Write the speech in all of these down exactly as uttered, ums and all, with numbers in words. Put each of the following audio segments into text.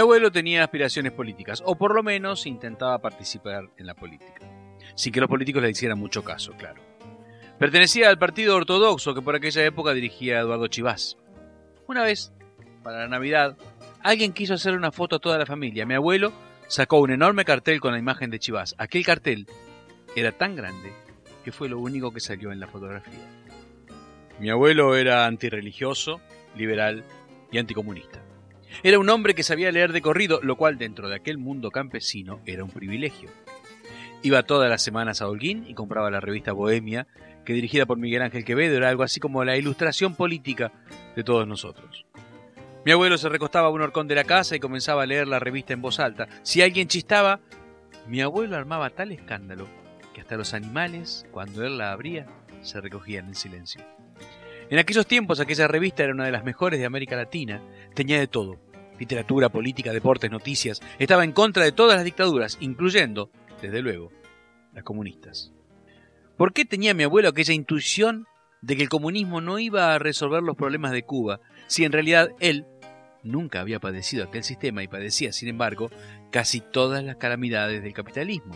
abuelo tenía aspiraciones políticas, o por lo menos intentaba participar en la política, sin que los políticos le hicieran mucho caso, claro. Pertenecía al partido ortodoxo que por aquella época dirigía Eduardo Chivás. Una vez, para la Navidad, alguien quiso hacer una foto a toda la familia. Mi abuelo sacó un enorme cartel con la imagen de Chivás. Aquel cartel era tan grande que fue lo único que salió en la fotografía. Mi abuelo era antirreligioso, liberal y anticomunista. Era un hombre que sabía leer de corrido, lo cual dentro de aquel mundo campesino era un privilegio. Iba todas las semanas a Holguín y compraba la revista Bohemia, que dirigida por Miguel Ángel Quevedo era algo así como la ilustración política de todos nosotros. Mi abuelo se recostaba a un horcón de la casa y comenzaba a leer la revista en voz alta. Si alguien chistaba, mi abuelo armaba tal escándalo que hasta los animales, cuando él la abría, se recogían en silencio. En aquellos tiempos aquella revista era una de las mejores de América Latina. Tenía de todo: literatura, política, deportes, noticias. Estaba en contra de todas las dictaduras, incluyendo, desde luego, las comunistas. ¿Por qué tenía mi abuelo aquella intuición de que el comunismo no iba a resolver los problemas de Cuba, si en realidad él nunca había padecido aquel sistema y padecía, sin embargo, casi todas las calamidades del capitalismo?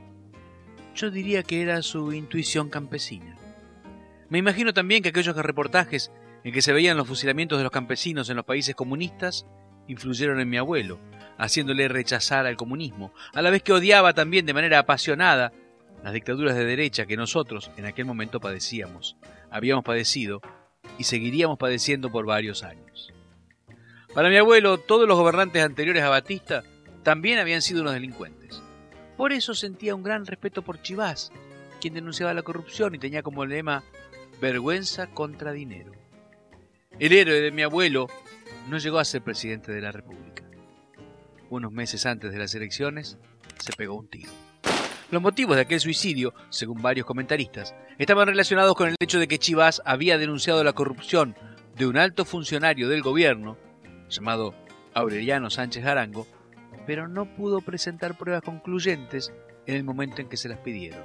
Yo diría que era su intuición campesina. Me imagino también que aquellos reportajes en que se veían los fusilamientos de los campesinos en los países comunistas influyeron en mi abuelo, haciéndole rechazar al comunismo, a la vez que odiaba también de manera apasionada las dictaduras de derecha que nosotros en aquel momento padecíamos, habíamos padecido y seguiríamos padeciendo por varios años. Para mi abuelo, todos los gobernantes anteriores a Batista también habían sido unos delincuentes. Por eso sentía un gran respeto por Chivás, quien denunciaba la corrupción y tenía como lema vergüenza contra dinero. El héroe de mi abuelo no llegó a ser presidente de la República. Unos meses antes de las elecciones, se pegó un tiro. Los motivos de aquel suicidio, según varios comentaristas, estaban relacionados con el hecho de que Chivás había denunciado la corrupción de un alto funcionario del gobierno, llamado Aureliano Sánchez Arango, pero no pudo presentar pruebas concluyentes en el momento en que se las pidieron.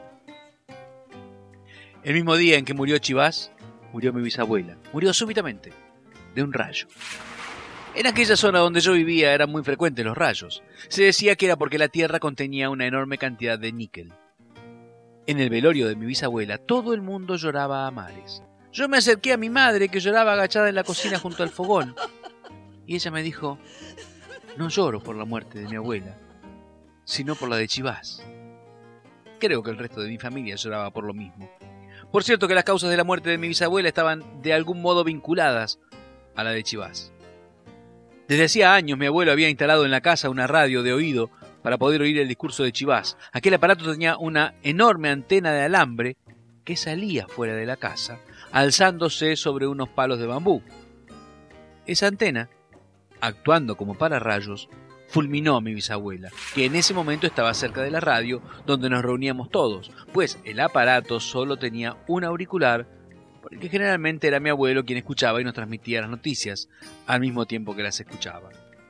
El mismo día en que murió Chivás, murió mi bisabuela. Murió súbitamente, de un rayo. En aquella zona donde yo vivía eran muy frecuentes los rayos. Se decía que era porque la tierra contenía una enorme cantidad de níquel. En el velorio de mi bisabuela, todo el mundo lloraba a mares. Yo me acerqué a mi madre, que lloraba agachada en la cocina junto al fogón, y ella me dijo: no lloro por la muerte de mi abuela, sino por la de Chivás. Creo que el resto de mi familia lloraba por lo mismo. Por cierto que las causas de la muerte de mi bisabuela estaban de algún modo vinculadas a la de Chivás. Desde hacía años mi abuelo había instalado en la casa una radio de oído para poder oír el discurso de Chivás. Aquel aparato tenía una enorme antena de alambre que salía fuera de la casa, alzándose sobre unos palos de bambú. Esa antena, actuando como pararrayos, fulminó a mi bisabuela, que en ese momento estaba cerca de la radio donde nos reuníamos todos, pues el aparato solo tenía un auricular, porque generalmente era mi abuelo quien escuchaba y nos transmitía las noticias al mismo tiempo que las escuchaba.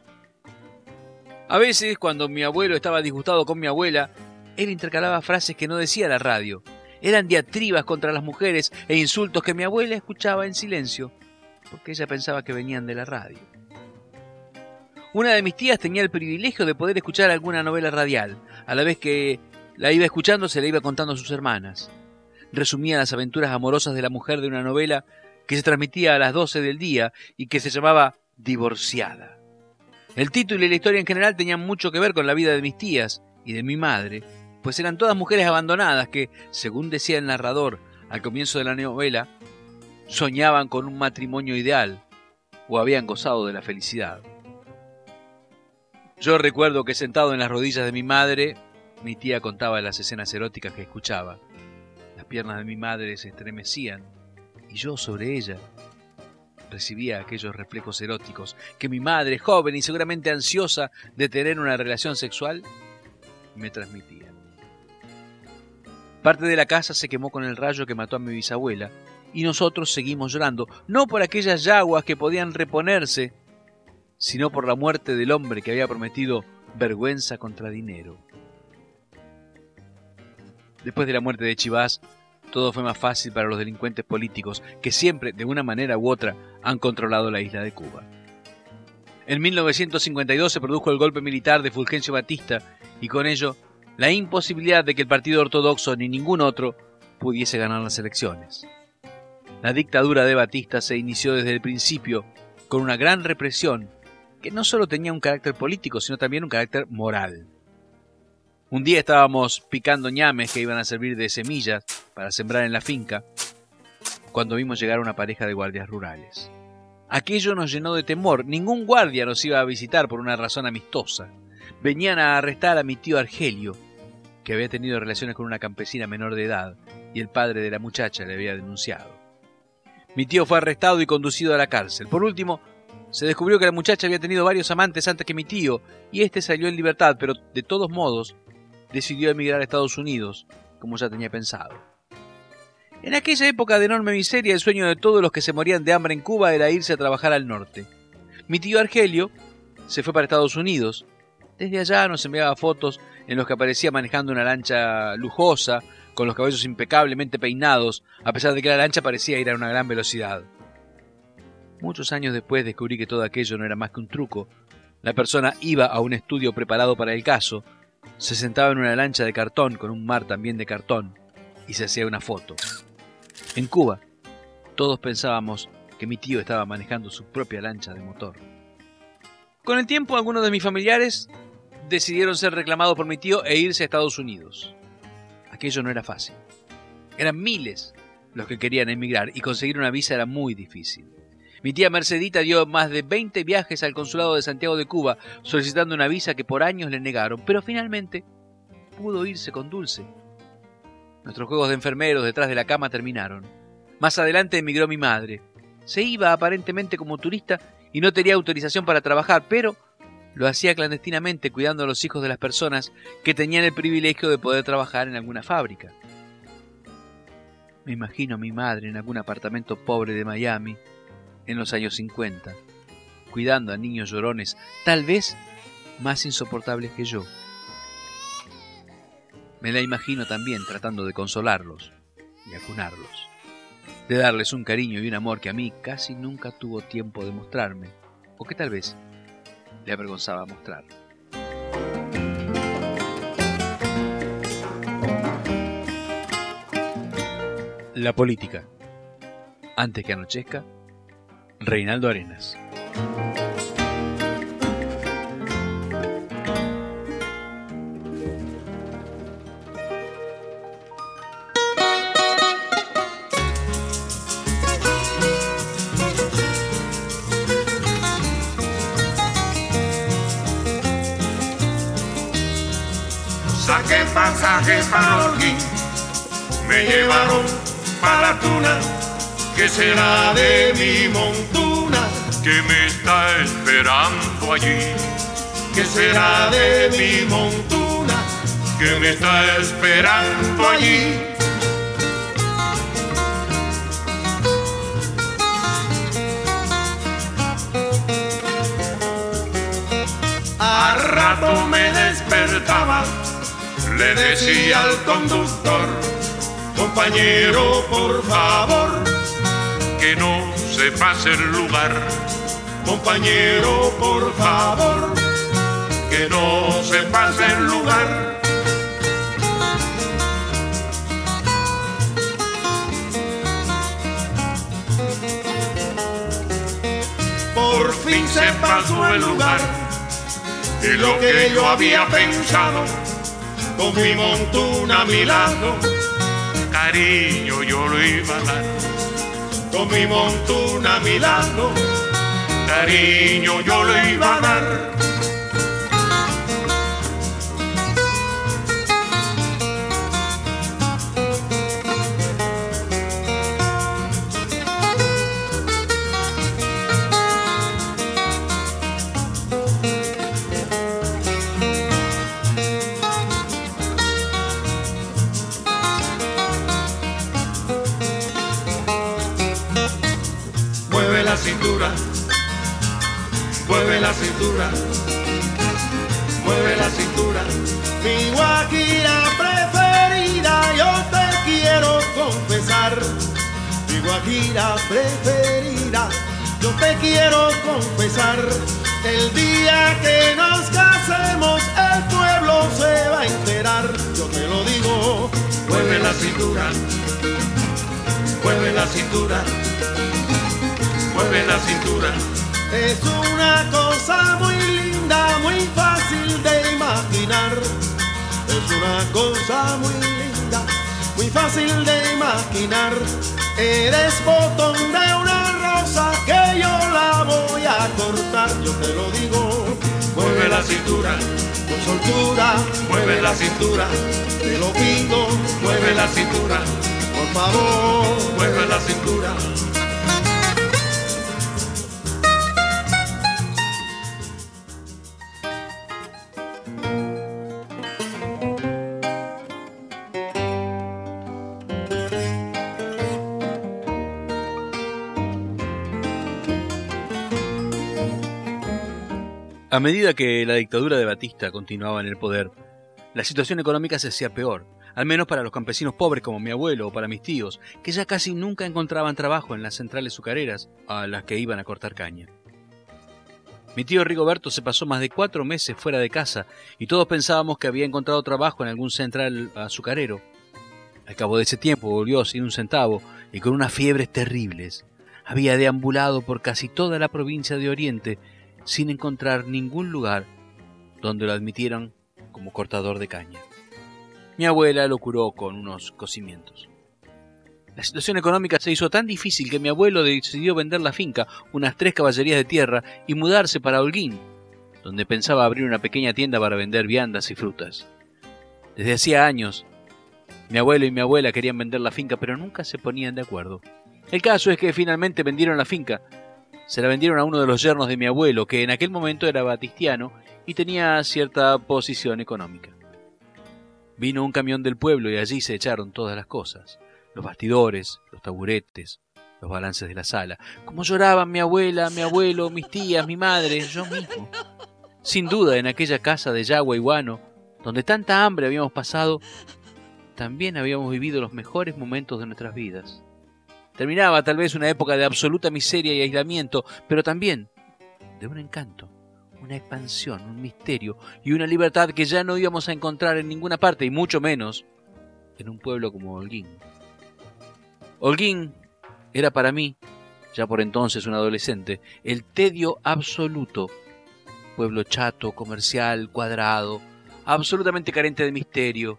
A veces, cuando mi abuelo estaba disgustado con mi abuela, él intercalaba frases que no decía la radio. Eran diatribas contra las mujeres e insultos que mi abuela escuchaba en silencio, porque ella pensaba que venían de la radio. Una de mis tías tenía el privilegio de poder escuchar alguna novela radial, a la vez que la iba escuchando se la iba contando a sus hermanas. Resumía las aventuras amorosas de la mujer de una novela que se transmitía a las doce del día y que se llamaba Divorciada. El título y la historia en general tenían mucho que ver con la vida de mis tías y de mi madre, pues eran todas mujeres abandonadas que, según decía el narrador al comienzo de la novela, soñaban con un matrimonio ideal o habían gozado de la felicidad. Yo recuerdo que sentado en las rodillas de mi madre, mi tía contaba las escenas eróticas que escuchaba. Las piernas de mi madre se estremecían y yo sobre ella recibía aquellos reflejos eróticos que mi madre, joven y seguramente ansiosa de tener una relación sexual, me transmitía. Parte de la casa se quemó con el rayo que mató a mi bisabuela y nosotros seguimos llorando, no por aquellas yaguas que podían reponerse, sino por la muerte del hombre que había prometido vergüenza contra dinero. Después de la muerte de Chivás, todo fue más fácil para los delincuentes políticos que siempre, de una manera u otra, han controlado la isla de Cuba. En mil novecientos cincuenta y dos se produjo el golpe militar de Fulgencio Batista y con ello la imposibilidad de que el Partido Ortodoxo ni ningún otro pudiese ganar las elecciones. La dictadura de Batista se inició desde el principio con una gran represión que no solo tenía un carácter político, sino también un carácter moral. Un día estábamos picando ñames que iban a servir de semillas para sembrar en la finca, cuando vimos llegar una pareja de guardias rurales. Aquello nos llenó de temor. Ningún guardia nos iba a visitar por una razón amistosa. Venían a arrestar a mi tío Argelio, que había tenido relaciones con una campesina menor de edad, y el padre de la muchacha le había denunciado. Mi tío fue arrestado y conducido a la cárcel. Por último, se descubrió que la muchacha había tenido varios amantes antes que mi tío, y este salió en libertad, pero de todos modos decidió emigrar a Estados Unidos, como ya tenía pensado. En aquella época de enorme miseria, el sueño de todos los que se morían de hambre en Cuba era irse a trabajar al norte. Mi tío Argelio se fue para Estados Unidos. Desde allá nos enviaba fotos en los que aparecía manejando una lancha lujosa, con los cabellos impecablemente peinados, a pesar de que la lancha parecía ir a una gran velocidad. Muchos años después descubrí que todo aquello no era más que un truco. La persona iba a un estudio preparado para el caso, se sentaba en una lancha de cartón con un mar también de cartón y se hacía una foto. En Cuba, todos pensábamos que mi tío estaba manejando su propia lancha de motor. Con el tiempo, algunos de mis familiares decidieron ser reclamados por mi tío e irse a Estados Unidos. Aquello no era fácil. Eran miles los que querían emigrar y conseguir una visa era muy difícil. Mi tía Mercedita dio más de veinte viajes al consulado de Santiago de Cuba solicitando una visa que por años le negaron, pero finalmente pudo irse con Dulce. Nuestros juegos de enfermeros detrás de la cama terminaron. Más adelante emigró mi madre. Se iba aparentemente como turista y no tenía autorización para trabajar, pero lo hacía clandestinamente cuidando a los hijos de las personas que tenían el privilegio de poder trabajar en alguna fábrica. Me imagino a mi madre en algún apartamento pobre de Miami en los años cincuenta, cuidando a niños llorones, tal vez más insoportables que yo. Me la imagino también tratando de consolarlos y acunarlos, de darles un cariño y un amor que a mí casi nunca tuvo tiempo de mostrarme, o que tal vez le avergonzaba mostrar. La política. Antes que anochezca, Reinaldo Arenas. Saqué pasaje para Holguín, me llevaron para la tuna, que será de mi montuna, que me está esperando allí, que será de mi montuna, que me está esperando allí. A rato me despertaba, le decía al conductor: compañero, por favor, que no se pase el lugar. Compañero, por favor, que no se pase el lugar. Por fin se pasó el lugar, y lo que yo había pensado, con mi montuna a mi lado, cariño yo lo iba a dar. Con mi montuna a mi lado, cariño yo lo iba a dar. La cintura, mueve la cintura, mueve la cintura. Mi guajira preferida, yo te quiero confesar. Mi guajira preferida, yo te quiero confesar. El día que nos casemos el pueblo se va a enterar, yo te lo digo. Mueve la cintura, mueve la cintura, mueve la cintura. Es una cosa muy linda, muy fácil de imaginar. Es una cosa muy linda, muy fácil de imaginar. Eres botón de una rosa que yo la voy a cortar, yo te lo digo. Mueve la cintura, con soltura, mueve la cintura. Te lo pido, mueve la cintura, por favor, mueve la cintura. A medida que la dictadura de Batista continuaba en el poder, la situación económica se hacía peor, al menos para los campesinos pobres como mi abuelo o para mis tíos, que ya casi nunca encontraban trabajo en las centrales azucareras a las que iban a cortar caña. Mi tío Rigoberto se pasó más de cuatro meses fuera de casa y todos pensábamos que había encontrado trabajo en algún central azucarero. Al cabo de ese tiempo volvió sin un centavo y con unas fiebres terribles. Había deambulado por casi toda la provincia de Oriente sin encontrar ningún lugar donde lo admitieran como cortador de caña. Mi abuela lo curó con unos cocimientos. La situación económica se hizo tan difícil que mi abuelo decidió vender la finca, unas tres caballerías de tierra, y mudarse para Holguín, donde pensaba abrir una pequeña tienda para vender viandas y frutas. Desde hacía años, mi abuelo y mi abuela querían vender la finca, pero nunca se ponían de acuerdo. El caso es que finalmente vendieron la finca. Se la vendieron a uno de los yernos de mi abuelo, que en aquel momento era batistiano y tenía cierta posición económica. Vino un camión del pueblo y allí se echaron todas las cosas. Los bastidores, los taburetes, los balances de la sala. Cómo lloraban mi abuela, mi abuelo, mis tías, mi madre, yo mismo. Sin duda, en aquella casa de Yagua y Guano, donde tanta hambre habíamos pasado, también habíamos vivido los mejores momentos de nuestras vidas. Terminaba tal vez una época de absoluta miseria y aislamiento, pero también de un encanto, una expansión, un misterio y una libertad que ya no íbamos a encontrar en ninguna parte, y mucho menos en un pueblo como Holguín. Holguín era para mí, ya por entonces un adolescente, el tedio absoluto. Pueblo chato, comercial, cuadrado, absolutamente carente de misterio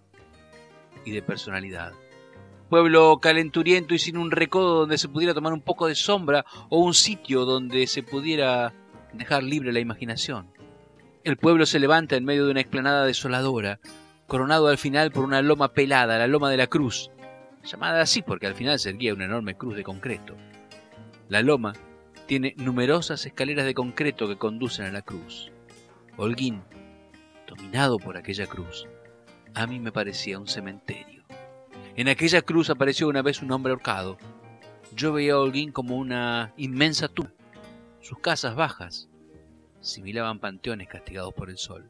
y de personalidad. Pueblo calenturiento y sin un recodo donde se pudiera tomar un poco de sombra o un sitio donde se pudiera dejar libre la imaginación. El pueblo se levanta en medio de una explanada desoladora, coronado al final por una loma pelada, la Loma de la Cruz, llamada así porque al final se erguía una enorme cruz de concreto. La loma tiene numerosas escaleras de concreto que conducen a la cruz. Holguín, dominado por aquella cruz, a mí me parecía un cementerio. En aquella cruz apareció una vez un hombre ahorcado. Yo veía a Holguín como una inmensa tumba. Sus casas bajas similaban panteones castigados por el sol.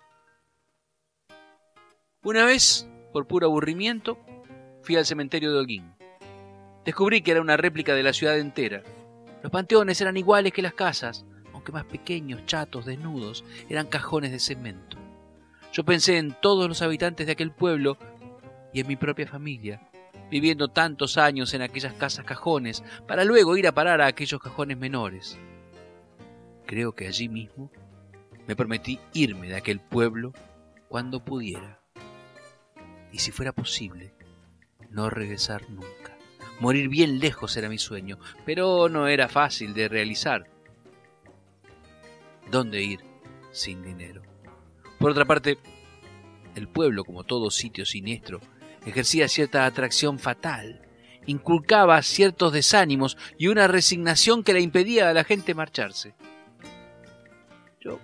Una vez, por puro aburrimiento, fui al cementerio de Holguín. Descubrí que era una réplica de la ciudad entera. Los panteones eran iguales que las casas, aunque más pequeños, chatos, desnudos, eran cajones de cemento. Yo pensé en todos los habitantes de aquel pueblo y en mi propia familia, viviendo tantos años en aquellas casas cajones, para luego ir a parar a aquellos cajones menores. Creo que allí mismo me prometí irme de aquel pueblo cuando pudiera. Y si fuera posible, no regresar nunca. Morir bien lejos era mi sueño, pero no era fácil de realizar. ¿Dónde ir sin dinero? Por otra parte, el pueblo, como todo sitio siniestro, ejercía cierta atracción fatal, inculcaba ciertos desánimos y una resignación que le impedía a la gente marcharse. Yo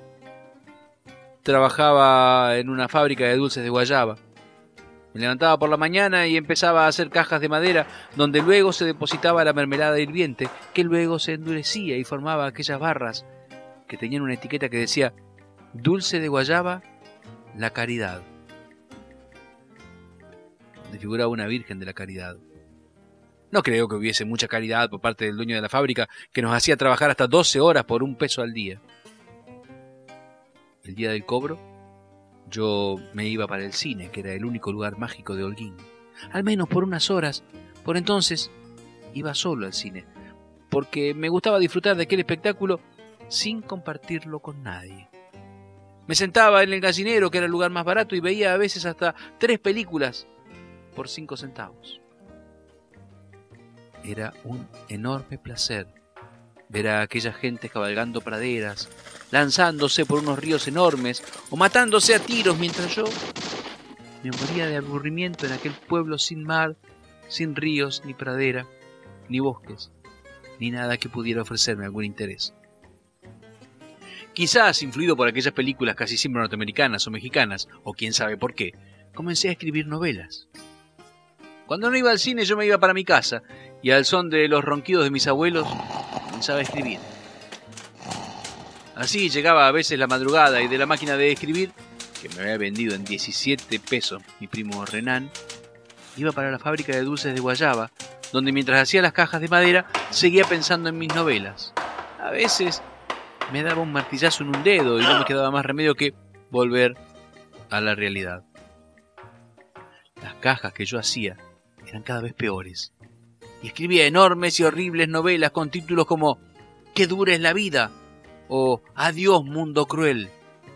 trabajaba en una fábrica de dulces de guayaba. Me levantaba por la mañana y empezaba a hacer cajas de madera donde luego se depositaba la mermelada hirviente, que luego se endurecía y formaba aquellas barras que tenían una etiqueta que decía dulce de guayaba, la caridad. Donde figuraba una Virgen de la Caridad. No creo que hubiese mucha caridad por parte del dueño de la fábrica, que nos hacía trabajar hasta doce horas por un peso al día. El día del cobro, yo me iba para el cine, que era el único lugar mágico de Holguín. Al menos por unas horas. Por entonces iba solo al cine, porque me gustaba disfrutar de aquel espectáculo sin compartirlo con nadie. Me sentaba en el gallinero, que era el lugar más barato, y veía a veces hasta tres películas por cinco centavos. Era un enorme placer ver a aquella gente cabalgando praderas, lanzándose por unos ríos enormes o matándose a tiros, mientras yo me moría de aburrimiento en aquel pueblo sin mar, sin ríos, ni pradera, ni bosques, ni nada que pudiera ofrecerme algún interés. Quizás, influido por aquellas películas casi siempre norteamericanas o mexicanas, o quién sabe por qué, comencé a escribir novelas. Cuando no iba al cine, yo me iba para mi casa, y al son de los ronquidos de mis abuelos, comenzaba a escribir. Así llegaba a veces la madrugada, y de la máquina de escribir, que me había vendido en diecisiete pesos mi primo Renan, iba para la fábrica de dulces de guayaba, donde mientras hacía las cajas de madera, seguía pensando en mis novelas. A veces me daba un martillazo en un dedo y no me quedaba más remedio que volver a la realidad. Las cajas que yo hacía eran cada vez peores, y escribía enormes y horribles novelas con títulos como «Qué dura es la vida» o «Adiós, mundo cruel».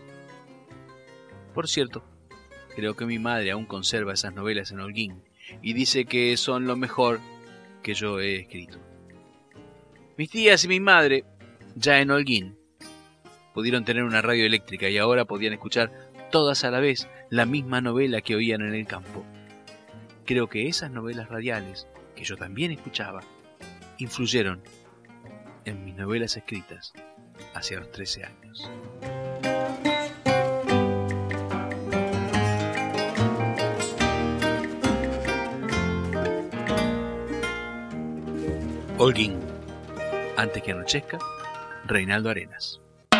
Por cierto, creo que mi madre aún conserva esas novelas en Holguín y dice que son lo mejor que yo he escrito. Mis tías y mi madre, ya en Holguín, pudieron tener una radio eléctrica y ahora podían escuchar todas a la vez la misma novela que oían en el campo. Creo que esas novelas radiales, que yo también escuchaba, influyeron en mis novelas escritas hacia los trece años. Holguín, antes que anochezca, Reinaldo Arenas.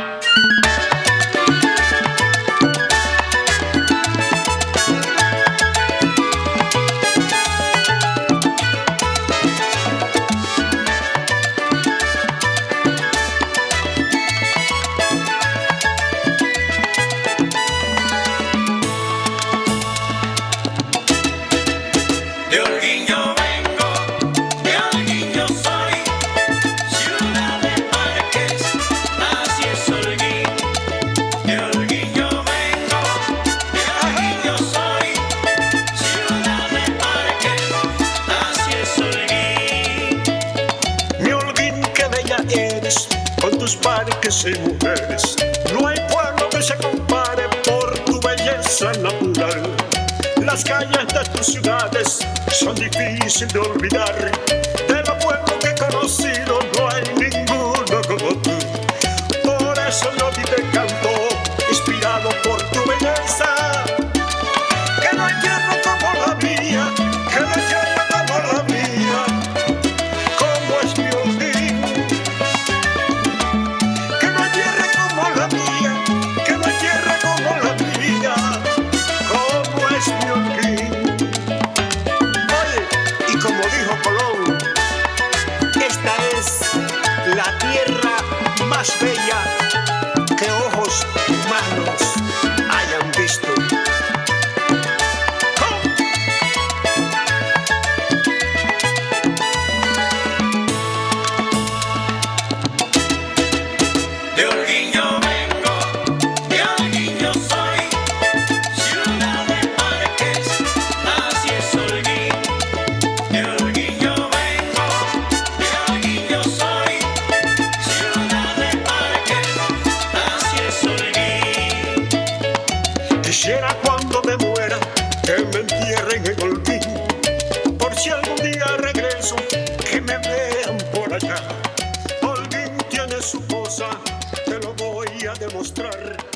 Parques y mujeres, no hay pueblo que se compare por tu belleza natural. Las calles de tus ciudades son difíciles de olvidar. De los pueblos que he conocido no hay ninguno como tú. Por eso yo a ti te canto, inspirado por tu belleza. Que no hay tierra como la mía, que no hay tierra como la mía. Como es mi Holguín. La tierra más bella que ojos humanos hayan visto. ¡Oh! De Holguín yo vengo, de Holguín yo soy, ciudad de parques, así es Holguín. De Holguín yo vengo, de Holguín yo soy. Quisiera cuando me muera que me entierren en Holguín, por si algún día regreso, que me vean por allá. Holguín tiene su cosa, te lo voy a demostrar.